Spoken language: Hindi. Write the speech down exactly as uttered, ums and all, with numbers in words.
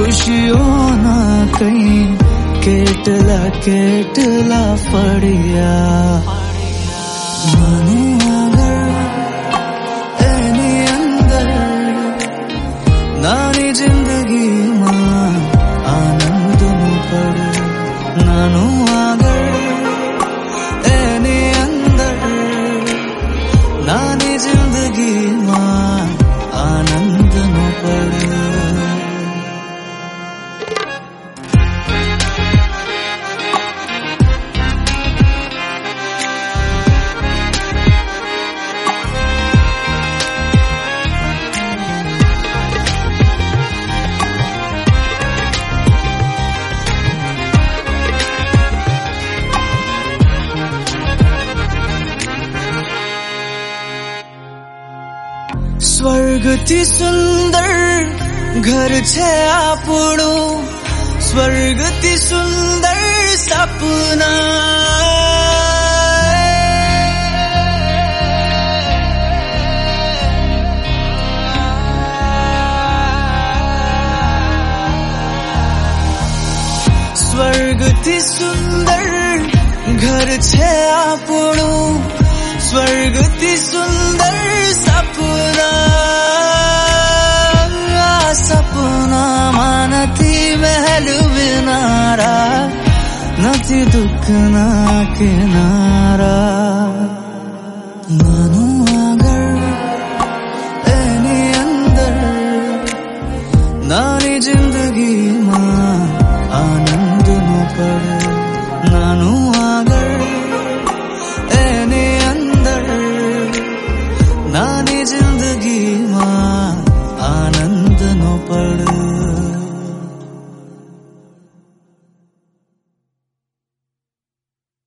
खुशियों ना कहीं केटला केटला पड़िया मानो अगर एनी अंदर नानी जिंदगी मां आनंद नु पड़ नानो अगर एनी अंदर नानी जिंदगी मां आनंद नु पड़ स्वर्गથી સુંદર ઘર છે આપણું સ્વર્ગથી સુંદર સપના સ્વર્ગથી સુંદર ઘર છે આપણું સ્વર્ગથી સુંદર સપના सपना मानती महल बिनारा नथी दुख ना किनारा।